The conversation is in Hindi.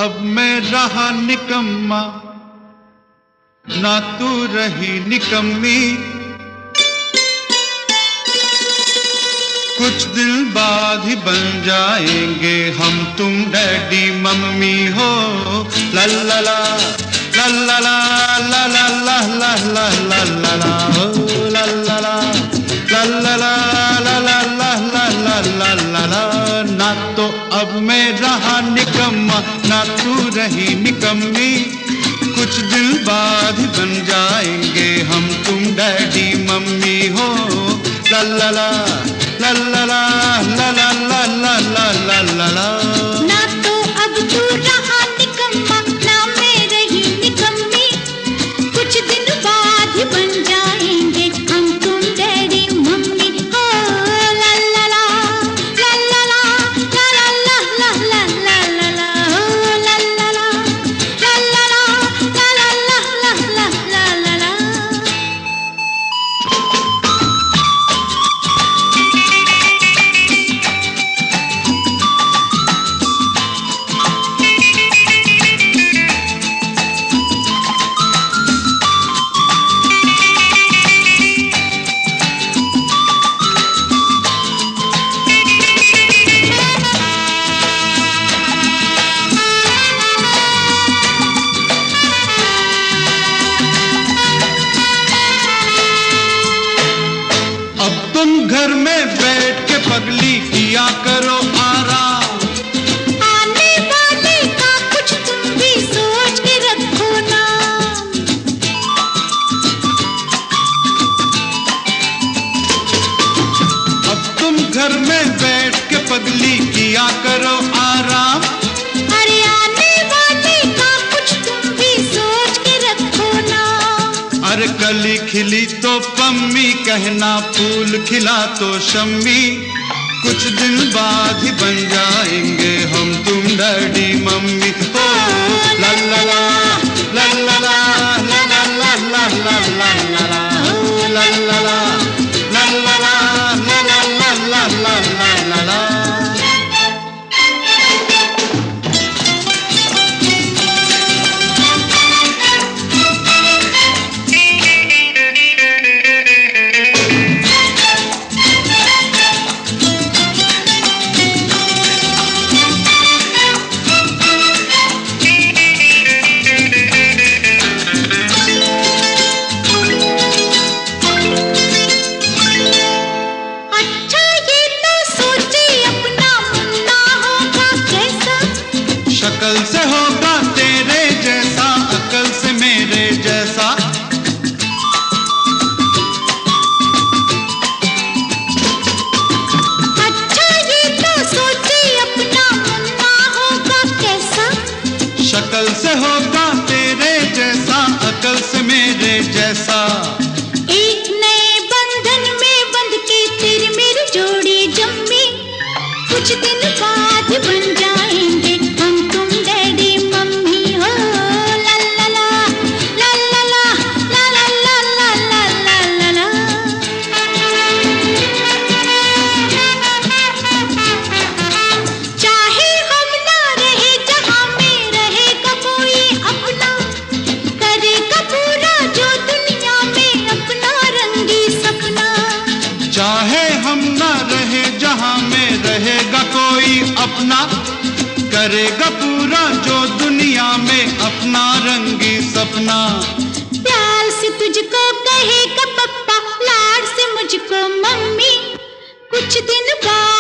अब मैं रहा निकम्मा, ना तू रही निकम्मी। कुछ दिन बाद ही बन जाएंगे हम तुम डैडी मम्मी हो। ला ला ला ला ला ला ला ला ला ला ला ला ला ला हो ला ला ला ला ला ला ला ला ला ला ला ला ला ला। ना तो अब मैं रहा निकम्मा, ना तू रही निकम्मी। कुछ दिन बाद ही बन जाएंगे हम तुम डैडी मम्मी हो। ला ला ला ला ला ला ला ला ला ला ला ला ला ला। ना तो अब तू रहा निकम्मा, ना मैं रही निकम्मी। कुछ दिन बाद ही बन जाएंगे हम तुम डैडी मम्मी हो। ला ला ला ला ला ला ला ला ला ला ला ला ला हो ला ला ला ला ला ला ला ला ला ला ला ला। अब तुम घर में बैठ के पगली किया करो आराम। आने वाले का कुछ तुम भी सोच के रखो ना। अब तुम घर में बैठ के पगली किया करो आराम। अरे आने वाले का कुछ तुम भी सोच के रखो ना। अरे कली खिली तो पम्मी कहना, फूल खिला तो शम्मी। कुछ दिन बाद ही बन जाएंगे हम तुम डैडी मम्मी हो। ला ला ला ला ला ला ला ला ला ला ला ला ला ला हो ला ला ला ला ला ला ला ला ला ला ला ला ला। अच्छा ये तो सोचे अपना मुन्ना होगा कैसा। शक्ल से होगा तेरे जैसा, अकल से मेरे जैसा। अच्छा ये तो सोचे अपना मुन्ना होगा कैसा। शक्ल से होगा तेरे जैसा, अकल से मेरे जैसा। एक नए बंधन में बंध के तेरी मेरी जोड़ी जम्मी। कुछ दिन बाद बन जाएंगे हम तुम डैडी मम्मी हो। ला ला ला ला ला ला ला ला ला ला ला ला ला। चाहे हम ना रहे जहाँ में रहेगा कोई अपना। करेगा पूरा जो दुनिया में अपना रंगी सपना। चाहे हम ना रहे जहाँ में रहेगा कोई अपना। करेगा पूरा जो दुनिया में अपना रंगी सपना। प्यार से तुझको कहेगा पप्पा, लाड से मुझको मम्मी। कुछ दिन बाद